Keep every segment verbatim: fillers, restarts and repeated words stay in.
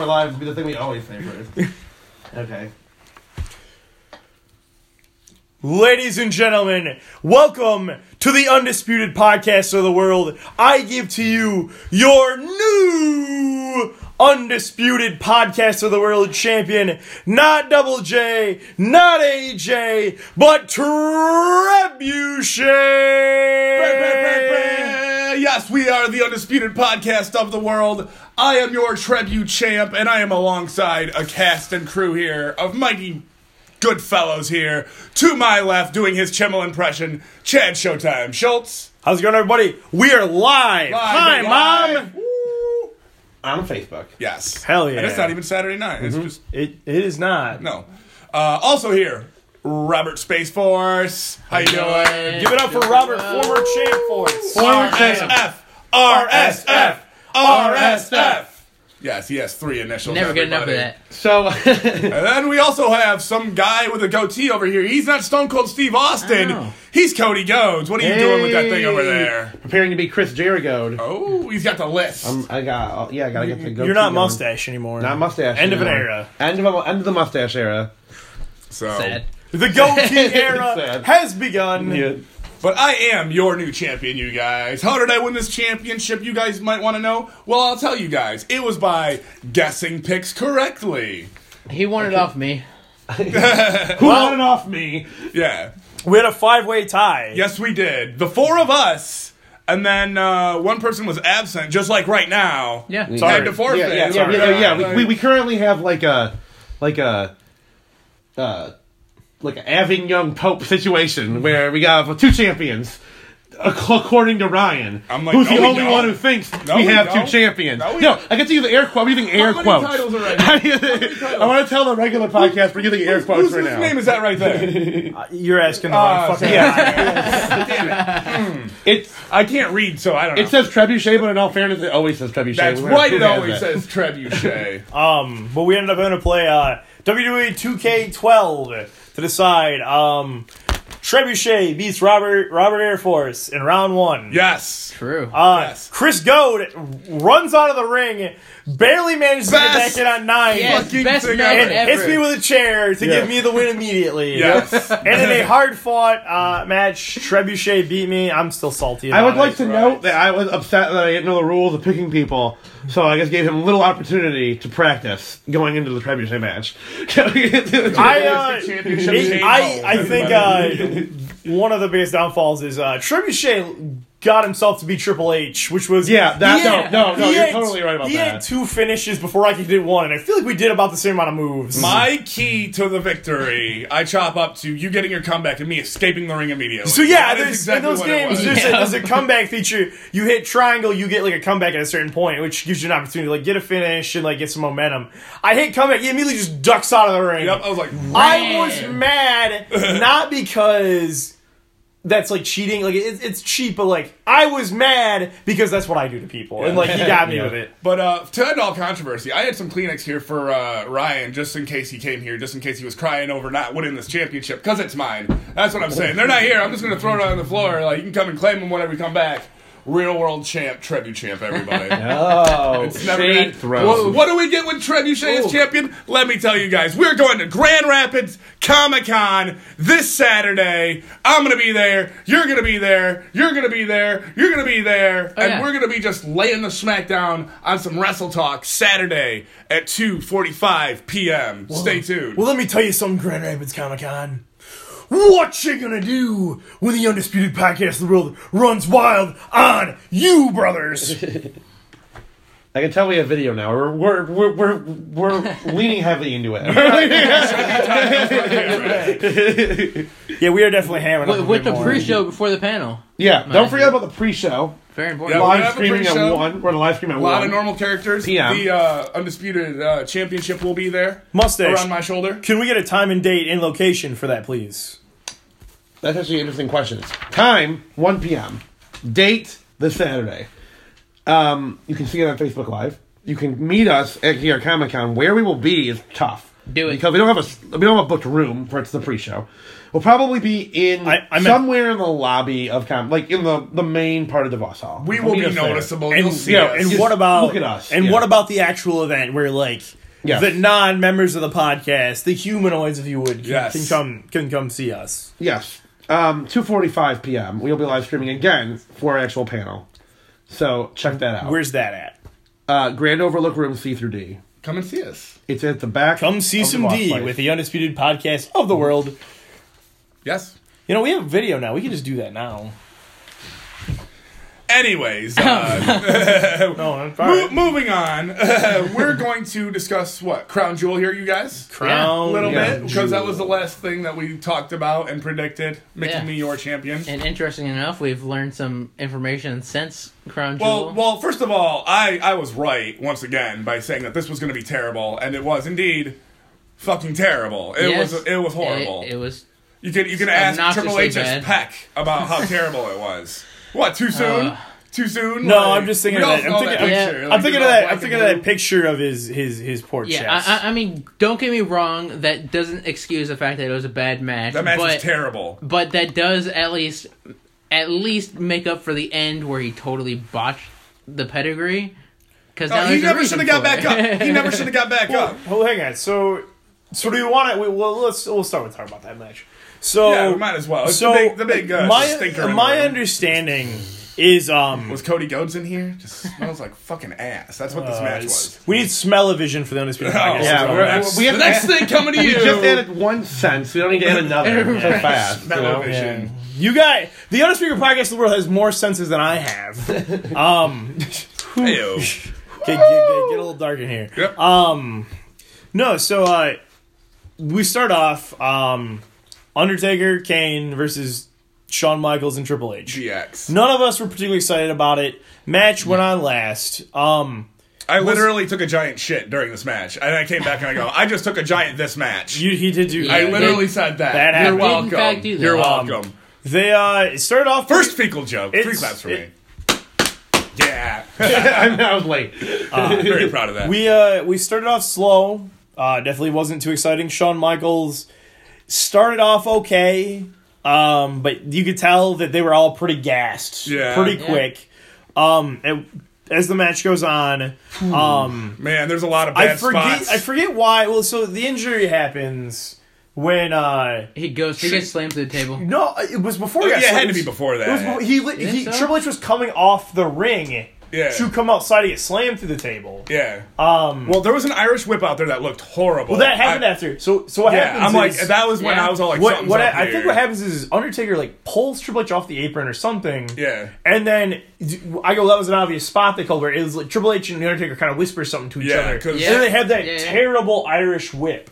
Live will be the thing we always say first. Okay. Ladies and gentlemen, welcome to the undisputed podcast of the world. I give to you your new undisputed podcast of the world champion, not Double J, not A J, but Trebuchet. Yes, we are the undisputed podcast of the world. I am your Trebuchet champ, and I am alongside a cast and crew here of mighty good fellows here. To my left, doing his Chimmel impression, Chad Showtime Schultz. How's it going, everybody? We are live. Live, Hi, baby, Mom. live. Woo. On Facebook. Yes. Hell yeah. And it's not even Saturday night. It's Mm-hmm. just, It it is not. no. Uh, also here, Robert Space Force. How you doing? Give it up for Robert, former champ Force. R S F. R S F. R S F. Yes, he has three initials. Never get enough of everybody. that. So, And then we also have some guy with a goatee over here. He's not Stone Cold Steve Austin. Oh. He's Cody Goads. What are you doing with that thing over there? preparing to be Chris Jericho. Oh, he's got the list. Um, I got, yeah, I gotta get the goatee You're not going. mustache anymore. Not mustache. End of an anymore. era. End of, a, end of the mustache era. so, Sad. The goatee era Sad. has begun. Yeah. But I am your new champion, you guys. How did I win this championship, you guys might want to know? Well, I'll tell you guys. It was by guessing picks correctly. He won it off me. Who won it off me? Yeah. We had a five-way tie. Yes, we did. The four of us, and then uh, one person was absent, just like right now. Yeah. So I Sorry. had to forfeit. Yeah, yeah, yeah. Sorry. yeah, yeah. We, Like- we, we currently have like a, like a, uh, like an Avignon Pope situation where we got two champions, according to Ryan, I'm like, who's no, the we only don't. one who thinks No, we we have don't. two champions. No, we No, don't. I get to use the air quote. I'm using air How quotes. many titles already? I want to tell the regular podcast we're using air quotes Whose right whose now. name is that right there? Uh, You're asking the Uh, wrong fucking yeah. guy. Damn it. It's I can't read, so I don't know. it says Trebuchet, but in all fairness, it always says Trebuchet. That's Who right, it has always that? says Trebuchet. Um, but we ended up having to play uh, W W E two K twelve to decide. Um, Trebuchet beats Robert Robert Air Force in round one. Yes. True. Uh, Yes. Chris Goad runs out of the ring, barely manages Best to get back in on nine, Yes, fucking best thing match and ever. hits me with a chair to Yeah. give me the win immediately. Yes. And in a hard-fought uh, match, Trebuchet beat me. I'm still salty I about would like it. to right. note that I was upset that I didn't know the rules of picking people, so I just gave him little opportunity to practice going into the Trebuchet match. I, uh, Championship it- change I, holes, I think uh, one of the biggest downfalls is uh, Trebuchet got himself to be Triple H, which was Yeah, that- he had- no, no, no, he you're had- totally right about he that. had two finishes before I could did one, and I feel like we did about the same amount of moves. My key to the victory, I chop up to you getting your comeback and me escaping the ring immediately. So yeah, That is there's, exactly in those what it games, was. there's, a, Yeah. there's a comeback feature. You hit triangle, you get like a comeback at a certain point, which gives you an opportunity to like get a finish and like get some momentum. I hit comeback, he immediately just ducks out of the ring. Yep, I was like, I was mad, not because that's like cheating, like it, it's cheap, but like I was mad because that's what I do to people, and like he got me Yeah. with it. But uh, to end all controversy, I had some Kleenex here for uh, Ryan, just in case he came here, just in case he was crying over not winning this championship, because it's mine. That's what I'm saying. They're not here. I'm just going to throw it on the floor. Like, you can come and claim them whenever you come back. Real world champ, Trebuchet champ, everybody. Oh, It's never shade been- throws. What, what do we get when Trebuchet is champion? Let me tell you guys. We're going to Grand Rapids Comic Con this Saturday. I'm going to be there. You're going to be there. You're going to be there. You're going to be there. Oh, and yeah. we're going to be just laying the smackdown on some Wrestle Talk Saturday at two forty-five p.m. Stay tuned. Well, let me tell you something, Grand Rapids Comic Con. What you gonna do when the undisputed podcast of the world runs wild on you, brothers? I can tell we have video now. We're we're we're we're, we're leaning heavily into it. Yeah, we are definitely hammering up With, a with bit the more. pre-show before the panel. Yeah, don't forget about the pre-show. Very important. Yeah, we're Live gonna have a streaming at pre-show. one. We're on a live stream at A lot one. of normal characters. P M. The uh, undisputed uh, championship will be there. Mustache. Around my shoulder. Can we get a time and date and location for that, please? That's actually interesting questions. Time, one p.m. Date, this Saturday. Um, you can see it on Facebook Live. You can meet us at here at Comic Con. Where we will be is tough. Do it. because we don't have a we don't have a booked room for it's the pre-show. We'll probably be in I- I meant- somewhere in the lobby of com- like in the, the main part of DeVos Hall. We will Meet be us there. noticeable. And, You'll see you know, us. and Just what about look at us, And yeah. what about the actual event where like Yes. the non-members of the podcast, the humanoids, if you would, can, Yes. can come can come see us? Yes, um, two forty-five p.m. We'll be live streaming again for our actual panel. So check that out. Where's that at? uh, Grand Overlook Room C through D. Come and see us. It's at the back. Come see of some DeVos D Place. with the undisputed podcast of the world. Yes. You know, we have video now. We can just do that now. Anyways, uh, No, I'm mo- fine. moving on. We're going to discuss what? Crown Jewel here, you guys? Crown A little Yeah. bit, because that was the last thing that we talked about and predicted, making Yeah. me your champion. And interesting enough, we've learned some information since Crown Jewel. Well, well, first of all, I, I was right once again by saying that this was going to be terrible, and it was indeed fucking terrible. It Yes. was it was horrible. It, it was. you can you can ask Triple obnoxiously H's bad. Peck about how terrible it was. What? Too soon? Uh, Too soon? No, Like, I'm just thinking we of all that. I'm saw thinking, I'm, Yeah. picture. I'm Like, thinking it's of all that. black I'm thinking of and that blue. picture of his his his poor Yeah, chest. I, I, I mean, don't get me wrong. That doesn't excuse the fact that it was a bad match. That match but, was terrible. But that does at least, at least make up for the end where he totally botched the pedigree. Because Oh, he never should have got back up. He never should have got back well, up. well, hang on. So, so do you want to? Well, let's we'll start with talking about that match. So, Yeah, we might as well. It's so the big, the big uh, my stinker. in my the room. understanding is um. Was Cody Rhodes in here? Just smells like fucking ass. That's what this uh, match was. we need smell-o-vision for the undisputed Oh, podcast. Yeah, as well. we're- That's- we have the to next add- thing coming to We you. just added one sense. We don't need to add another so fast. You know? Smell-o-vision. Yeah. You got the undisputed podcast of the world has more senses than I have. Um, Hey-o. get, get, get, get a little dark in here. Yep. Um, no, so uh, we start off um, Undertaker, Kane versus Shawn Michaels and Triple H. G X. None of us were particularly excited about it. Match went on last. Um, I literally took a giant shit during this match. And I came back and I go, I just took a giant this match. you, he did do. I Yeah, literally that- said that. that You're happened. welcome. Did in fact do that. You're Um, welcome. They uh, it started off First fecal joke. Three it's- claps for it- me. Yeah. I, mean, I was late. Very proud of that. We uh we started off slow. Uh, definitely wasn't too exciting. Shawn Michaels started off okay, um, but you could tell that they were all pretty gassed, Yeah. pretty Yeah. quick. Um, and as the match goes on, um, Man, there's a lot of bad I forget spots. I forget why. Well, so the injury happens when uh He goes. He gets slammed to the table. no, it was before. Oh, he got yeah, it had slammed. to be before that. It was before, he, li- he so? Triple H was coming off the ring Yeah. to come outside to get slammed through the table. Yeah. Um, Well, there was an Irish whip out there that looked horrible. well, that happened I, after. So, so what Yeah, happens? I'm like, is, that was when Yeah. I was all like, what, something's what up I, I here. think what happens is Undertaker like pulls Triple H off the apron or something. Yeah. And then I go, that was an obvious spot they called where it was like Triple H and the Undertaker kind of whisper something to each Yeah, other. 'cause- And then they have that Yeah, yeah. terrible Irish whip.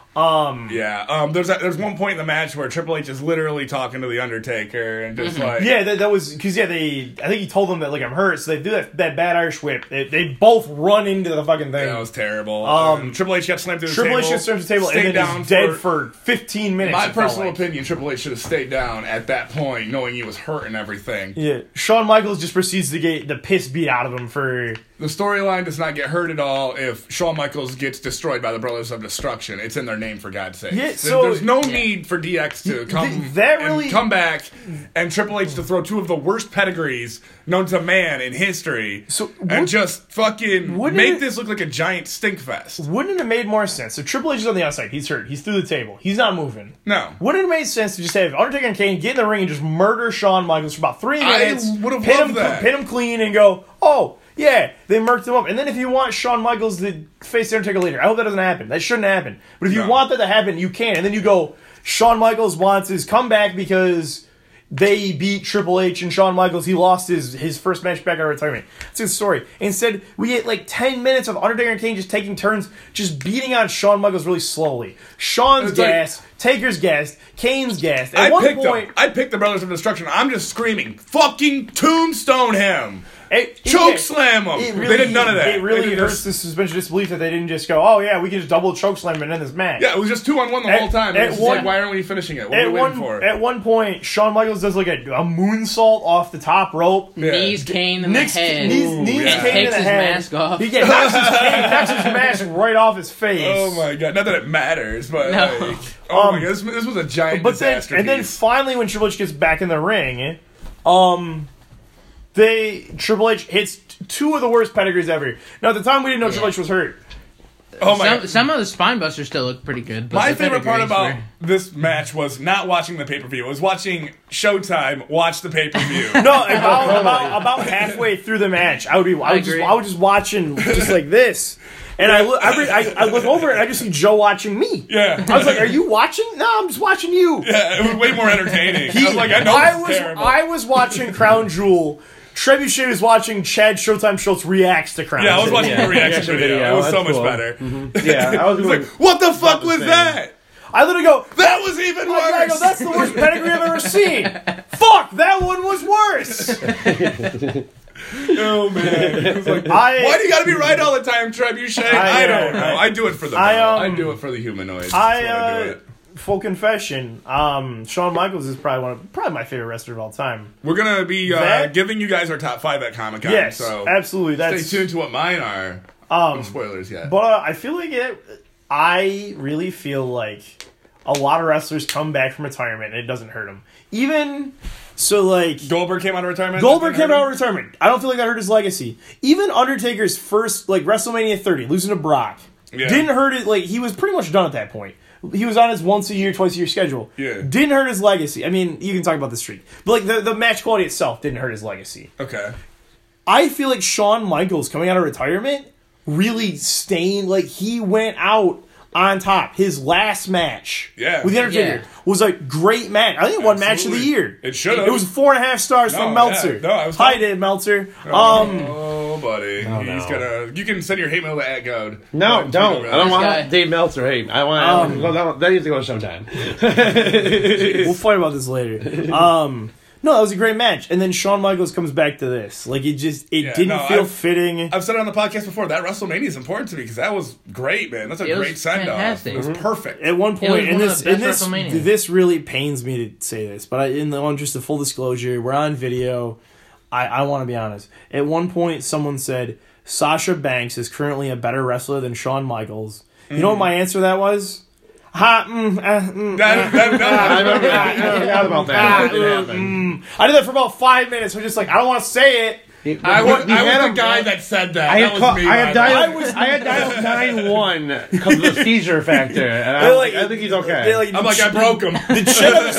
Um, Yeah, um, there's a, there's one point in the match where Triple H is literally talking to the Undertaker and just like, yeah, that, that was because yeah, they I think he told them that like I'm hurt, so they do that, that bad Irish whip. They, they both run into the fucking thing. that was terrible. Um, Um, Triple H got slammed through the Triple table. H gets turned to the table and stayed then down is dead for, for fifteen minutes. my it felt personal like. opinion. Triple H should have stayed down at that point, knowing he was hurt and everything. Yeah, Shawn Michaels just proceeds to get the piss beat out of him for. The storyline does not get hurt at all if Shawn Michaels gets destroyed by the Brothers of Destruction. It's in their name, for God's sake. Yeah, There- so- there's no need for D X to come th- that and really- come back and Triple H to throw two of the worst pedigrees known to man in history, So and would- just fucking wouldn't make it- this look like a giant stink fest. Wouldn't it have made more sense? So Triple H is on the outside. He's hurt. He's through the table. He's not moving. No. Wouldn't it have made sense to just have Undertaker and Kane get in the ring and just murder Shawn Michaels for about three I minutes? would've pin loved him, that. Pin him clean and go, oh, yeah, they murked him up. And then if you want Shawn Michaels to face the Undertaker later, I hope that doesn't happen. That shouldn't happen. But if you No. want that to happen, you can. And then you go, Shawn Michaels wants his comeback because they beat Triple H and Shawn Michaels. He lost his, his first match back out of retirement. That's his story. Instead, we get like ten minutes of Undertaker and Kane just taking turns, just beating on Shawn Michaels really slowly. Shawn's It's like- gassed, Taker's gassed, Kane's gassed. At I one picked point, them. I picked the Brothers of Destruction. I'm just screaming, fucking tombstone him. It, it, Choke yeah, slam him. it really, they did none of that. It really They did hurts just- the suspension of disbelief that they didn't just go, oh yeah, we can just double choke slam and end this match. Yeah, it was just two on one the At- whole time. at It was just one- like, why aren't we finishing it? What are At we waiting one, for? at one point, Shawn Michaels does like a, a moonsault off the top rope. Yeah. Knees Kane in Knicks, the head. knees, Ooh, knees yeah. Kane in Takes the his head. mask off. He gets knocks his, Kane, knocks his mask right off his face. Oh my god! Not that it matters, but No. like, oh Um, my god, this, this was a giant But then, disaster. and then piece. finally, when Triple H gets back in the ring, um, they Triple H hits t- two of the worst pedigrees ever. Now at the time, we didn't know Triple H was hurt. oh my Some, god. some of the spine busters still look pretty good. But My the favorite part pedigrees about were- this match was not watching the pay per view. It was watching Showtime watch the pay per view. No, about, about about halfway through the match, I would be, I would just, agree. I would just watching just like this, and I look, I, re- I, I look over and I just see Joe watching me. Yeah. I was like, "Are you watching? No, I'm just watching you." Yeah, it was way more entertaining. I was like, I know I this is was terrible. I was watching Crown Jewel. Trebuchet was watching Chad Showtime Schultz reacts to Crown yeah, I was Jewel. watching the reaction Reaction video. video, It was so that's much cool. better. Yeah, I was It's going. like, what the fuck the was same. that? I literally go, That was even I gotta go, worse. that's the worst pedigree I've ever seen. Fuck, that one was worse. Oh man, it was like, I, why do you gotta be right all the time, Trebuchet? I, I, don't uh, know. I do it for the I, bell. um, I do it for the humanoids. I, That's why I do uh, it. full confession, um, Shawn Michaels is probably one of, probably my favorite wrestler of all time. We're gonna be uh, that- giving you guys our top five at Comic Con. Yes, so absolutely. That's stay tuned to what mine are. um, No spoilers yet. But uh, I feel like it. I really feel like a lot of wrestlers come back from retirement and it doesn't hurt them. Even so, like Goldberg came out of retirement. Goldberg That came didn't out hurt of retirement. I don't feel like that hurt his legacy. Even Undertaker's first, like WrestleMania thirty, losing to Brock, Yeah. didn't hurt it. Like he was pretty much done at that point. He was on his once a year, twice a year schedule. Yeah. Didn't hurt his legacy. I mean, you can talk about the streak, but like the the match quality itself didn't hurt his legacy. him. Okay. I feel like Shawn Michaels coming out of retirement really stained, like he went out on top. His last match Yeah. with The Undertaker Yeah. was a great match. I think it won match of the Absolutely. year. It should've. It was four and a half stars No, from yeah. Meltzer. No, I was Hi, talking- Dave Meltzer. Um, Oh, buddy. He's no. gonna. You can send your hate mail to at Goad. No, don't. I don't This want guy. Dave Meltzer. Hey, I want. Um, go down, that needs to go to Showtime. we'll fight about this later. Um, no, that was a great match. And then Shawn Michaels comes back to this. Like it just, it Yeah, didn't no, feel I've- fitting. I've said it on the podcast before. That WrestleMania is important to me because that was great, man. That's a It was great send off. fantastic. It was perfect. At one was point, and one of this, the and best this, WrestleMania. this really pains me to say this, but I, in the on just a full disclosure, we're on video. I, I want to be honest. At one point, someone said Sasha Banks is currently a better wrestler than Shawn Michaels. You know what my answer to that was? Ha, mm, uh, mm, That, that, I that, remember that. I forgot about that. It happened. I did that for about five minutes. We're just like, I don't want to say it. I was, You I had was a- the guy that said that. I that had, was call, me. I had by the way. dialed. I was- I had dialed nine one because of the seizure factor, and I, They're like- I think he's okay. they're like, I'm like, I broke him. Did Chet have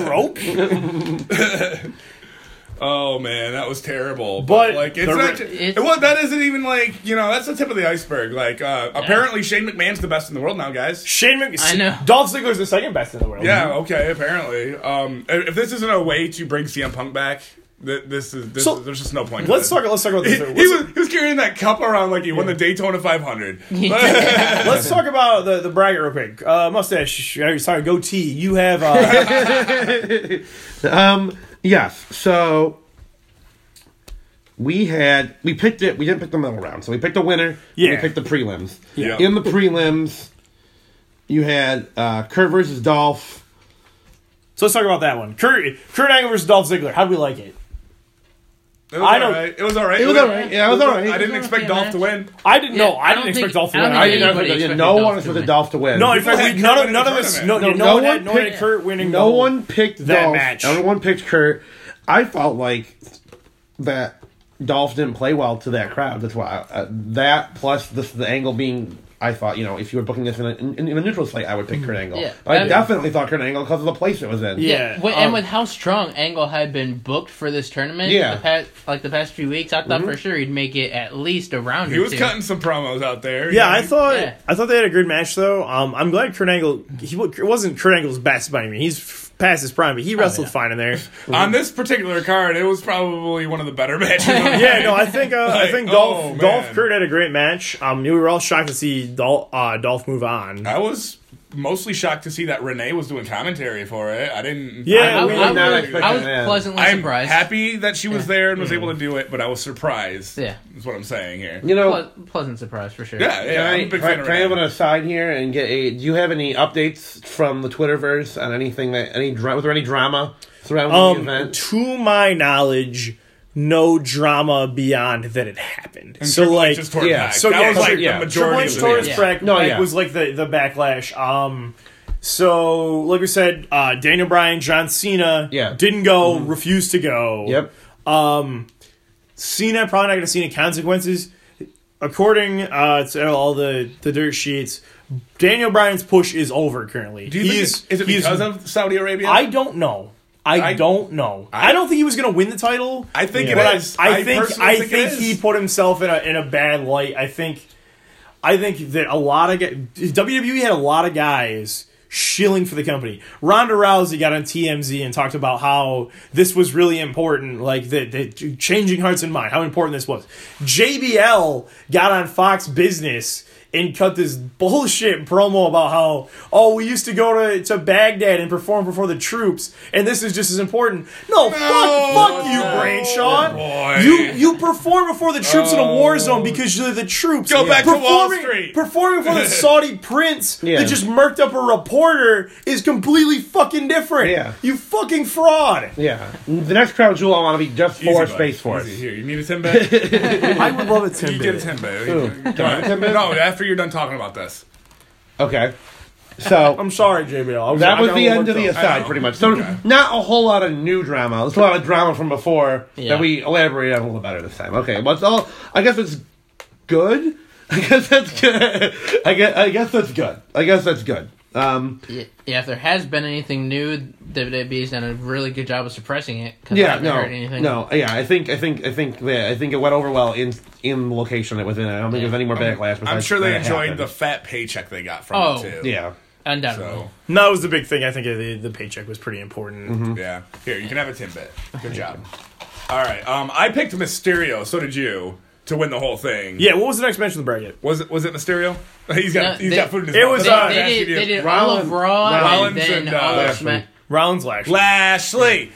a stroke? Oh man, that was terrible. But But, like, it's the- not. it's- it, well, that isn't even like you know. That's the tip of the iceberg. Like, uh, apparently Shane McMahon's the best in the world now, guys. Shane Mc- I know. Dolph Ziggler's the second best in the world. Yeah. Okay. Apparently, um, if this isn't a way to bring C M Punk back, th- this is. This So, is there's just no point. to Let's it. talk. Let's talk about He, this. he was he was carrying that cup around like he won the Daytona five hundred. Let's talk about the the bracket real quick. Uh, mustache. Sorry, goatee. You have. Uh, Um. Yes. So we had we picked it. We didn't pick the middle round, so we picked the winner. Yeah. We picked the prelims. Yeah. In the prelims, you had uh, Kurt versus Dolph. so let's talk about that one. Kurt Kurt Angle versus Dolph Ziggler. How do we like it? It was I all don't- right. It was all right. It was all right. Yeah, it was all right. I didn't It was expect okay, Dolph to man. win. I didn't Yeah, know. I, I didn't don't expect think- Dolph to I win. don't I I think didn't. didn't. anybody Yeah, expected no Dolph one to expected win. Dolph to win. No, in People fact, had we, Kurt none of winning none the of us. No, tournament. no, No, no, no one had, one no one had picked- Kurt winning. No gold. one picked that Dolph. match. Everyone picked Kurt. I felt like that Dolph didn't play well to that crowd. That's why uh, that plus this, the angle being. I thought, you know, if you were booking this in a, in, in a neutral slate, I would pick Kurt Angle. Yeah. I Um, definitely thought Kurt Angle because of the place it was in. Yeah. Wi- um, and with how strong Angle had been booked for this tournament, Yeah. the past, like the past few weeks, I thought for sure he'd make it at least a round He or was two. cutting some promos out there. Yeah, I thought Yeah. I thought they had a good match though. Um, I'm glad Kurt Angle. He wa- it wasn't Kurt Angle's best by any means. He's f- past his prime, but he wrestled yeah. fine in there. On this particular card, it was probably one of the better matches. Yeah, no, I think uh, I Like, think oh, Dolph man. Dolph Kurt had a great match. Um, we were all shocked to see Dolph uh, Dolph move on. I was mostly shocked to see that Renee was doing commentary for it. I didn't. Yeah, I, we I, were I, not was, expecting I was that. pleasantly I'm surprised. happy that she was Yeah. there and was able to do it, but I was surprised. Yeah. Is what I'm saying here. You know, Ple- pleasant surprise for sure. Yeah, yeah. can I'm I, a big can I- fan of can I have an Renee. aside here and get a? Do you have any updates from the Twitterverse on anything that any dra- was there any drama surrounding Um, the event? to my knowledge, no drama beyond that it happened. And so Triple H like, just tore it yeah, back. so that yeah, was so like yeah. the Triple majority H of tore the his Yeah. back, No, back yeah. was like the, the backlash. Um, so like we said, uh, Daniel Bryan, John Cena, Yeah. didn't go, refused to go. Yep. Um, Cena probably not going to see any consequences. According uh, to all the, the dirt sheets, Daniel Bryan's push is over currently. Do you He think is, it, is it he is- because of Saudi Arabia? I don't know. I, I- don't know. I, I- don't think he was going to win the title. I think but it is. I, I think personally I think, think, it is. he put himself in a in a bad light. I think I think that a lot of guys, W W E had a lot of guys shilling for the company. Ronda Rousey got on T M Z and talked about how this was really important, like the, the changing hearts and minds, how important this was. J B L got on Fox Business and cut this bullshit promo about how, oh, we used to go to, to Baghdad and perform before the troops, and this is just as important. No, fuck, fuck you, Bradshaw. boy. You you perform before the troops in a war zone because you're the troops. Go back to Wall Performing- Street. Performing for the Saudi prince Yeah. that just murked up a reporter is completely fucking different. Yeah. You fucking fraud. Yeah. The next crown jewel I want to be just Easy, for bud. Space Force. Easy. Here, you need a ten bet? I would love it, You get a ten bet. Ooh. Go Can I have a ten bet? No, after you're done talking about this. Okay. So I'm sorry, J B L. I was, that I was got the a little end of the worked up. aside, know. pretty much. So Okay. not a whole lot of new drama. There's a lot of drama from before Yeah. that we elaborated on a little better this time. Okay, but it's all. I guess it's good. I guess that's good. I guess. I guess that's good. I guess that's good. Um, Yeah, yeah, if there has been anything new, W W E's done a really good job of suppressing it. Cause I yeah. haven't No. heard anything. No. Yeah. I think. I think. I think. Yeah, I think it went over well in in the location it was in. I don't think there's any more backlash. I'm besides sure they that enjoyed happened. the fat paycheck they got from Oh. it, too. Yeah. Undoubtedly. So, No, that was the big thing. I think the, the paycheck was pretty important. Mm-hmm. yeah. Here, you can have a ten bet. Good job. All right. Um, I picked Mysterio. So did you. To win the whole thing. Yeah, what was the next match in the bracket? Was it? Was it Mysterio? He's got. No, he's they- got food in his It mouth. was, They, uh, they Asking did, you. they did all Rollins- of Raw Rollins and then and, uh, all of Lashley. Smack. Rollins Lashley. Lashley,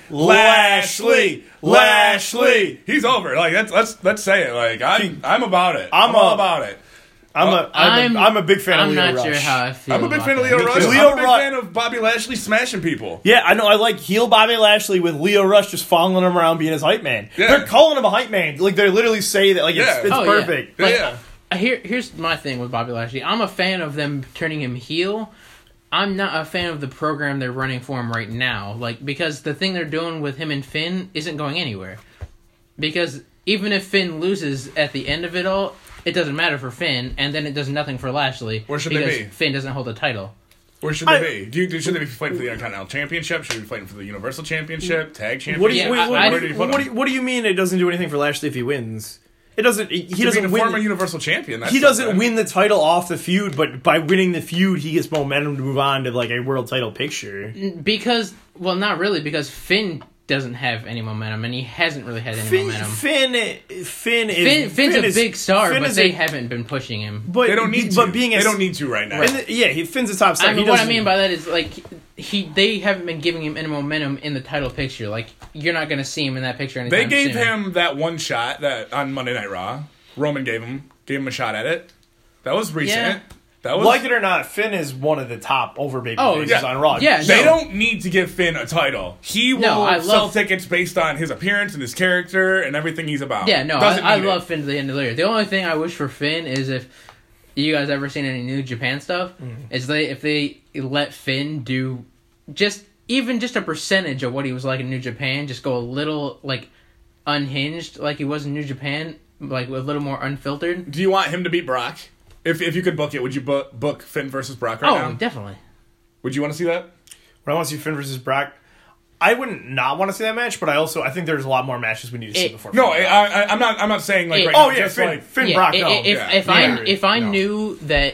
Lashley, Lashley. He's over. Like let's let's let's say it. Like I'm I'm about it. I'm, I'm all a- about it. I'm a I'm, I'm- a I'm a big fan I'm of Leo not Rush. sure how I feel. I'm a big about fan of that. Leo Rush. Leo I'm a big Ru- fan of Bobby Lashley smashing people. Yeah, I know. I like heel Bobby Lashley with Leo Rush just following him around being his hype man. Yeah. They're calling him a hype man. Like they literally say that. Like it's, Yeah. it's Oh, yeah. perfect. Like, Yeah. uh, here, here's my thing with Bobby Lashley. I'm a fan of them turning him heel. I'm not a fan of the program they're running for him right now. Like because the thing they're doing with him and Finn isn't going anywhere. Because even if Finn loses at the end of it all, it doesn't matter for Finn, and then it does nothing for Lashley. Where should they because be? Finn doesn't hold the title. Where should I- they be? Do you, should they be fighting for the Intercontinental Championship? Should they be fighting for the Universal Championship? Tag Championship? What do you Yeah, what, I- what, I- what, do you what, put do him? you, what do you mean it doesn't do anything for Lashley if he wins? It doesn't. He, he Being doesn't a win. former Universal Champion. That's He doesn't something. win the title off the feud, but by winning the feud, he gets momentum to move on to like a world title picture. Because, well, not really, because Finn doesn't have any momentum, and he hasn't really had any Finn, momentum. Finn, Finn is Finn, Finn's Finn a is- big star, Finn but is they a- haven't been pushing him. But They don't need to. But being a, they don't need to right now. and the- yeah, he Finn's a top star. I mean, he what I doesn't- mean by that is like he they haven't been giving him any momentum in the title picture. Like you're not going to see him in that picture anytime They gave soon. him that one shot that on Monday Night Raw. Roman gave him gave him a shot at it. That was recent. Yeah. That was like it or not, Finn is one of the top over baby Oh, faces yeah. on Raw. Yeah, They no. don't need to give Finn a title. He will No, I sell love- tickets based on his appearance and his character and everything he's about. Yeah, no, Doesn't I, I need it. love Finn to the end of the year. The only thing I wish for Finn is if you guys ever seen any New Japan stuff, is they if they let Finn do just even just a percentage of what he was like in New Japan, just go a little like unhinged like he was in New Japan, like a little more unfiltered. Do you want him to beat Brock? If if you could book it, would you book, book Finn versus Brock right Oh, now? definitely. Would you want to see that? When I want to see Finn versus Brock, I wouldn't not want to see that match, but I also I think there's a lot more matches we need to see It- before. No, Finn I, Brock. I, I'm not. I'm not saying like It- right oh now. yeah, just Finn, like Finn Yeah, Brock. i- No, if yeah. if I Yeah. if I No. knew that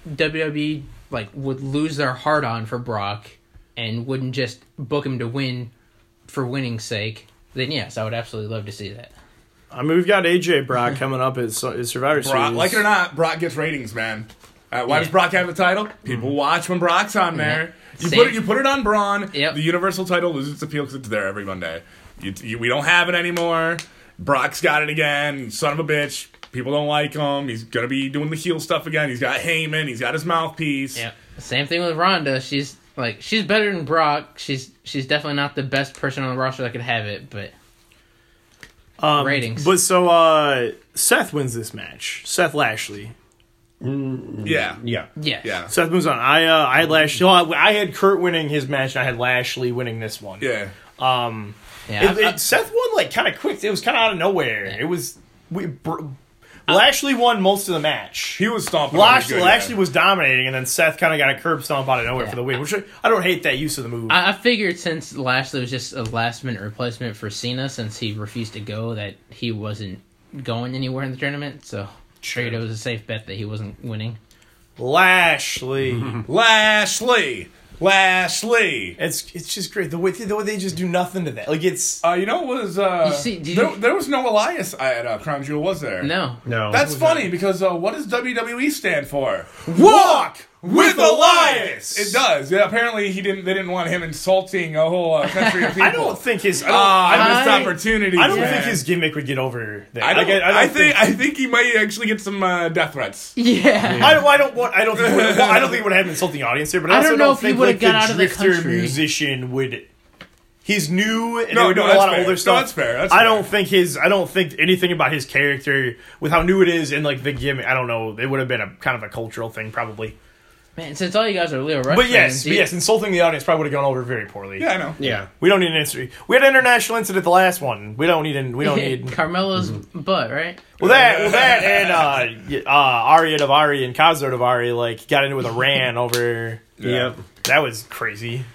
W W E like would lose their heart on for Brock and wouldn't just book him to win for winning's sake, then yes, I would absolutely love to see that. I mean, we've got A J Brock coming up at, Su- at Survivor Brock, Series. like it or not, Brock gets ratings, man. Uh, why does Brock have the title? People watch when Brock's on there. You Same. put it. You put it on Braun. Yep. The Universal title loses its appeal because it's there every Monday. You, you, we don't have it anymore. Brock's got it again. Son of a bitch. People don't like him. He's gonna be doing the heel stuff again. He's got Heyman. He's got his mouthpiece. Yeah. Same thing with Ronda. She's like she's better than Brock. She's she's definitely not the best person on the roster that could have it, but Um, ratings. But so uh, Seth wins this match. Seth Lashley. Yeah. Yeah. yes. Yeah. Seth moves on. I uh, I had Lashley. well, I had Kurt winning his match. And I had Lashley winning this one. Yeah. Um, Yeah. it, I- it, Seth won like kind of quick. It was kind of out of nowhere. It was we. Br- Lashley won most of the match. He was stomping. Lashley, really good, Lashley yeah. was dominating, and then Seth kind of got a curb stomp out of nowhere Yeah. for the win. Which I, I don't hate that use of the move. I, I figured since Lashley was just a last minute replacement for Cena, since he refused to go, that he wasn't going anywhere in the tournament. So figured it was a safe bet that he wasn't winning. Lashley. Lashley. Lashley. It's it's just great the way the way they just do nothing to that. Like it's Uh, you know, what was uh, You see- did there, you- there was no Elias at uh, Crown Jewel, was there? No. No. That's funny because uh, what does W W E stand for? Walk With Elias. It does. Yeah, apparently he didn't. They didn't want him insulting a whole uh, country of people. I don't think his I don't, Ah, I don't, missed I- opportunity. I don't man. think his gimmick would get over that. I, don't, Like, I, think, I think he might actually get some uh, death threats. Yeah. I don't. I don't want. I don't. Think it would, well, I don't think it would have insulting the audience here. But I, I also don't know if he think would've like got the out of the drifter country. musician would. He's new and No, no, no, doing a that's lot fair. of older No, stuff. that's fair, that's I fair. don't think his. I don't think anything about his character with how new it is and like the gimmick. I don't know. It would have been a kind of a cultural thing probably. Man, since all you guys are Leo Rush But yes, fans, but you- yes, insulting the audience probably would have gone over very poorly. Yeah, I know. Yeah. We don't need an incident. We had an international incident the last one. We don't need. An, we don't need. Carmelo's butt, right? Well, that, well, that, and uh, uh, Arya Davari and Kazar Davari like got into it with a ran over. Yep. That was crazy.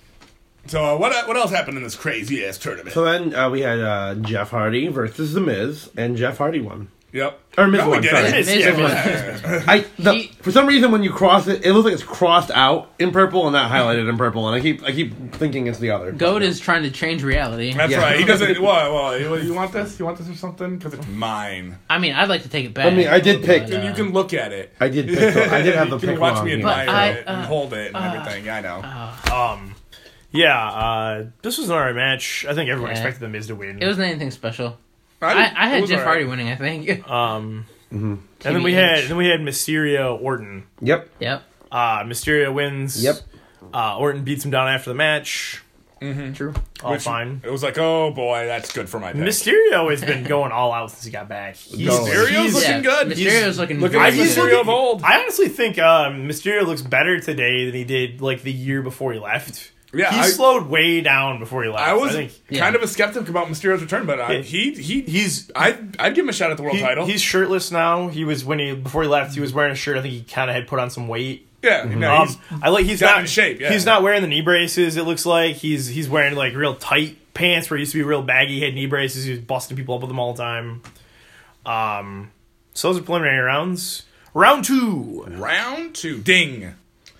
So uh, what what else happened in this crazy ass tournament? So then uh, we had uh, Jeff Hardy versus The Miz, and Jeff Hardy won. Yep. Or Miz No, we won, didn't. sorry. Miz, Miz yeah, won. Miz. I the, He- for some reason when you cross it, it looks like it's crossed out in purple and not highlighted in purple, and I keep I keep thinking it's the other. Goat is trying to change reality. That's Yeah. right. He doesn't. Well, well, you you want this? You want this or something? Because it's mine. I mean, I'd like to take it back. I mean, I did pick- but, And uh, you can look at it. I did. Pick the, I did have the you can pick watch wrong me here. admire But I, it and uh, hold it and uh, everything. Yeah, I know. Um, yeah, uh, this was an alright match. I think everyone Yeah. expected the Miz to win. It wasn't anything special. I, I, I it had was Jeff all Hardy right. winning, I think. Um, Mm-hmm. and then we had then we had Mysterio Orton. Yep. Yep. Uh, Mysterio wins. Yep. Uh, Orton beats him down after the match. True. All Which- fine. It was like, oh boy, that's good for my pick. Mysterio has been going all out since he got back. He's, Going. Mysterio's he's- looking Yeah, good. Mysterio's looking looking very like he's good. Mysterio looking- of old. I honestly think um, Mysterio looks better today than he did like the year before he left. Yeah, he I- slowed way down before he left. I was think Yeah. kind of a skeptic about Mysterio's return, but I, Yeah. he he he's I'd, I'd give him a shot at the world he- title. he's shirtless now. He was when he before he left. He was wearing a shirt. I think he kind of had put on some weight. yeah, no, Um, he's, I like he's gotten not in shape, yeah. He's not wearing the knee braces. It looks like he's he's wearing like real tight pants where he used to be real baggy. He had knee braces. He was busting people up with them all the time. Um, so those are preliminary rounds. Round two. round two. Ding.